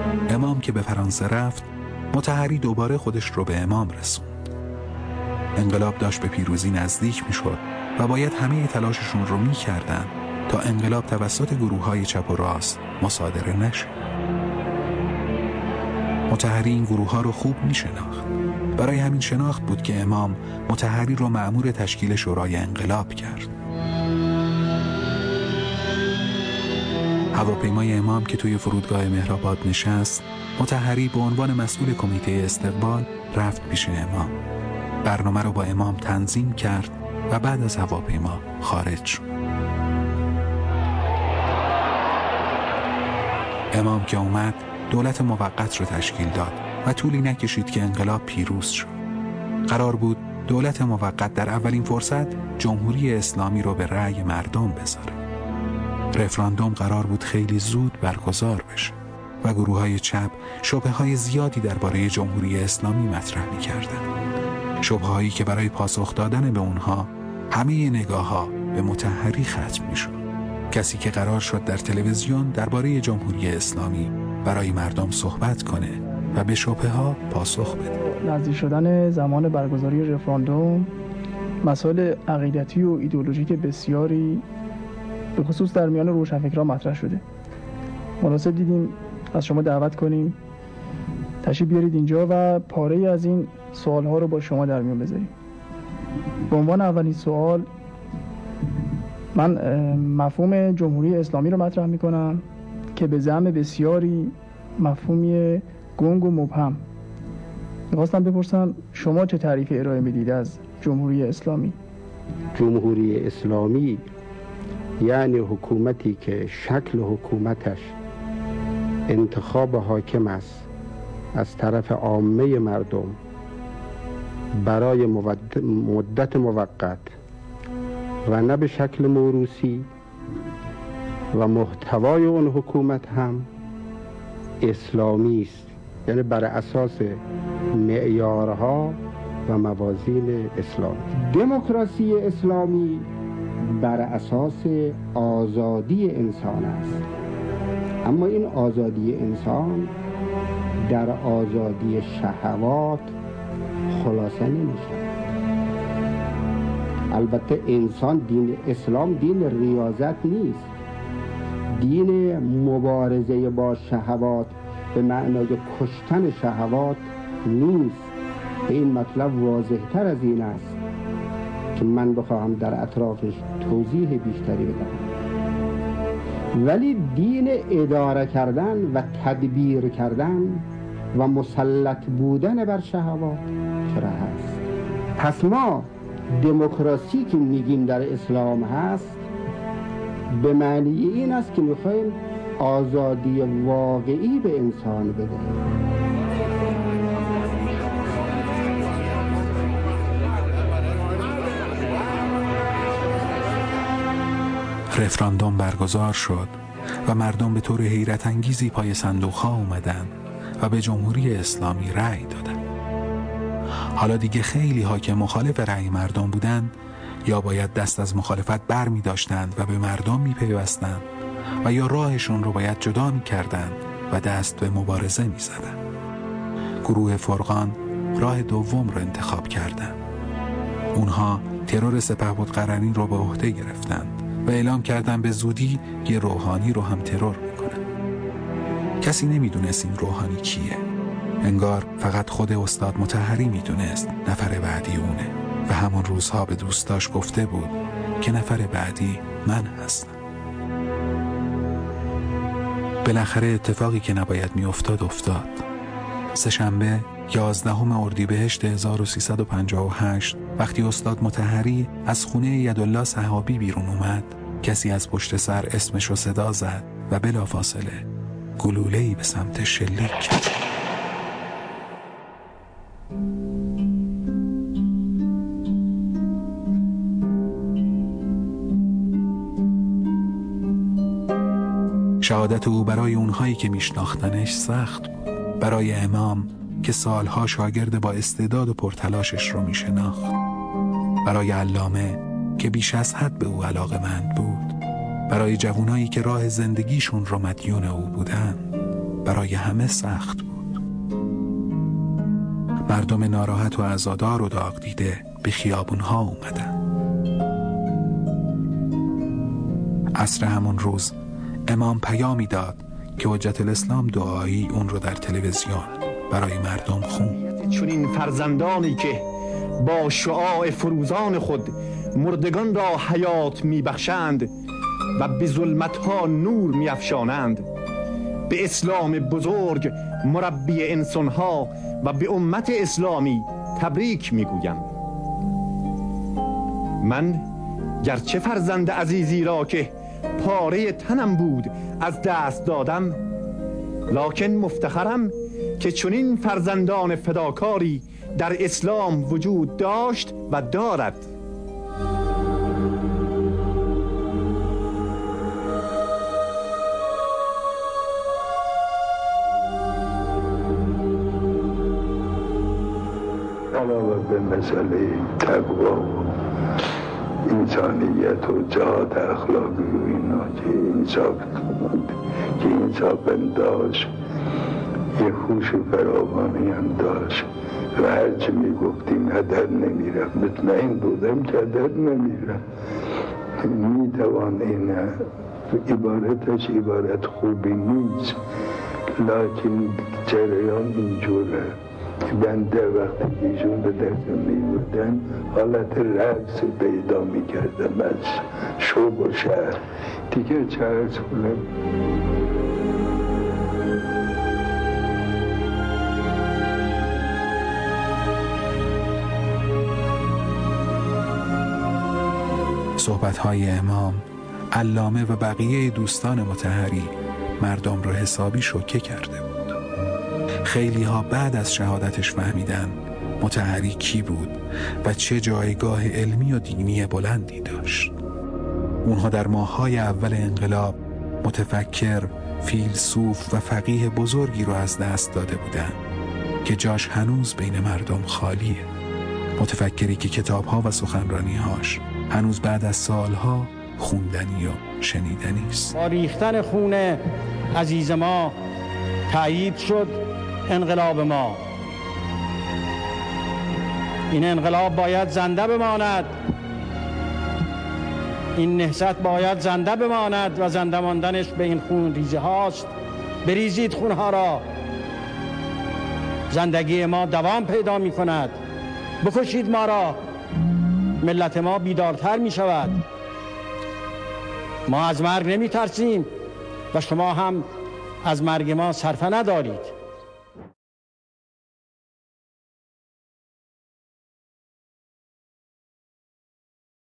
امام که به فرانسه رفت، مطهری دوباره خودش رو به امام رسوند. انقلاب داشت به پیروزی نزدیک میشد و باید همه تلاششون رو میکردن تا انقلاب توسط گروه‌های چپ و راست مصادره نشه. مطهری این گروه‌ها رو خوب میشناخت. برای همین شناخت بود که امام مطهری رو مأمور تشکیل شورای انقلاب کرد. هواپیمای امام که توی فرودگاه مهرآباد نشست، مطهری به عنوان مسئول کمیته استقبال رفت پیش امام. برنامه رو با امام تنظیم کرد و بعد از هواپیما خارج شد. امام که اومد، دولت موقت رو تشکیل داد و طولی نکشید که انقلاب پیروز شد. قرار بود دولت موقت در اولین فرصت جمهوری اسلامی رو به رأی مردم بذاره. رفراندوم قرار بود خیلی زود برگزار بشه و گروه‌های چپ شبهه‌های زیادی درباره جمهوری اسلامی مطرح می‌کردند. شبهه‌هایی که برای پاسخ دادن به اونها همه نگاه‌ها به مطهری ختم می‌شد. کسی که قرار شد در تلویزیون درباره جمهوری اسلامی برای مردم صحبت کنه و به شبهه‌ها پاسخ بده. نزدیک شدن زمان برگزاری رفراندوم، مسائل عقیدتی و ایدئولوژیک بسیاری به خصوص در میان روشنفکران مطرح شده. مناسب دیدیم از شما دعوت کنیم تشریف بیارید اینجا و پاره‌ای از این سوال‌ها رو با شما در میان بذاریم. به عنوان اولین سوال، من مفهوم جمهوری اسلامی رو مطرح می‌کنم که به زعم بسیاری مفهومی گنگ و مبهم. می‌خواستم بپرسم شما چه تعریفی ارائه میدید از جمهوری اسلامی؟ جمهوری اسلامی یعنی حکومتی که شکل حکومتش انتخاب حاکم است از طرف عامه مردم برای مدت موقت و نه به شکل موروثی و محتوای اون حکومت هم اسلامی است، یعنی بر اساس معیارها و موازین اسلامی. دموکراسی اسلامی بر اساس آزادی انسان است، اما این آزادی انسان در آزادی شهوات خلاصه نمیشه. البته انسان، دین اسلام دین ریاضت نیست، دین مبارزه با شهوات به معنای کشتن شهوات نیست. به این مطلب واضح تر از این است که من بخواهم در اطرافش توضیح بیشتری بدم. ولی دین اداره کردن و تدبیر کردن و مسلط بودن بر شهوات چرا هست؟ پس ما دموکراسی که میگیم در اسلام هست به معنی این است که میخوایم آزادی واقعی به انسان بدهیم. رفراندوم برگزار شد و مردم به طور حیرت انگیزی پای صندوق‌ها اومدن و به جمهوری اسلامی رأی دادن. حالا دیگه خیلی ها که مخالف رأی مردم بودن یا باید دست از مخالفت بر می داشتند و به مردم می پیوستند و یا راهشون رو باید جدا می کردند و دست به مبارزه می زدن. گروه فرقان راه دوم رو انتخاب کردند. اونها ترور سپهبدقرنی رو به عهده گرفتند و اعلام کردن به زودی یه روحانی رو هم ترور میکنن. کسی نمیدونست این روحانی کیه. انگار فقط خود استاد مطهری میدونست نفر بعدی اونه و همون روزها به دوستاش گفته بود که نفر بعدی من هستم. بالاخره اتفاقی که نباید میافتاد افتاد. سه‌شنبه 11 اردیبهشت 1358 وقتی استاد مطهری از خونه یدالله صحابی بیرون اومد، کسی از پشت سر اسمش رو صدا زد و بلافاصله گلوله‌ای به سمت شلیک کرد. شهادت او برای اونهایی که میشناختنش سخت بود. برای امام که سالها شاگرد با استعداد و پرتلاشش رو میشناخت. برای علامه که بیش از حد به او علاقه‌مند بود. برای جوانایی که راه زندگیشون رو مدیون او بودن. برای همه سخت بود. مردم ناراحت و عزادار و داغ دیده به خیابونها اومدن. عصر همون روز امام پیامی داد که حجت الاسلام دعایی اون رو در تلویزیون برای مردم خوند. چون این فرزندانی که با شعاع فروزان خود مردگان را حیات میبخشند و به ظلمتها نور میافشانند، به اسلام بزرگ مربی انسانها و به امت اسلامی تبریک میگویم. من گرچه فرزند عزیزی را که پاره تنم بود از دست دادم، لکن مفتخرم که چنین فرزندان فداکاری در اسلام وجود داشت و دارد. علاوه به مسئله تقوا و انسانیت و جهاد اخلاقی و اینا که انصاف داشت، یه خوش و فراوانی هم داشت و هرچی میگفتیم هدر نمیرم. مطمئن بودم که هدر نمیرم. میتوان این عبارتش عبارت خوبی نیست، لکن جریان اینجوره که بنده وقتی که ایشون به دست میبودن حالت رقص پیدا میکردم از شوق و شهر دیگه. چه ارز کنم؟ صحبت‌های امام، علامه و بقیه دوستان مطهری مردم رو حسابی شوکه کرده بود. خیلی ها بعد از شهادتش فهمیدن مطهری کی بود و چه جایگاه علمی و دینی بلندی داشت. اونها در ماه‌های اول انقلاب متفکر، فیلسوف و فقیه بزرگی رو از دست داده بودن که جاش هنوز بین مردم خالیه. متفکری که کتاب‌ها و سخنرانی‌هاش هنوز بعد از سالها خوندنی و شنیدنی است. با ریختن خون عزیز ما تأیید شد انقلاب ما. این انقلاب باید زنده بماند، این نهضت باید زنده بماند و زنده ماندنش به این خون ریزه هاست. بریزید خونها را، زندگی ما دوام پیدا می کند. بکشید ما را، ملت ما بیدارتر می شود. ما از مرگ نمی ترسیم و شما هم از مرگ ما صرفه ندارید.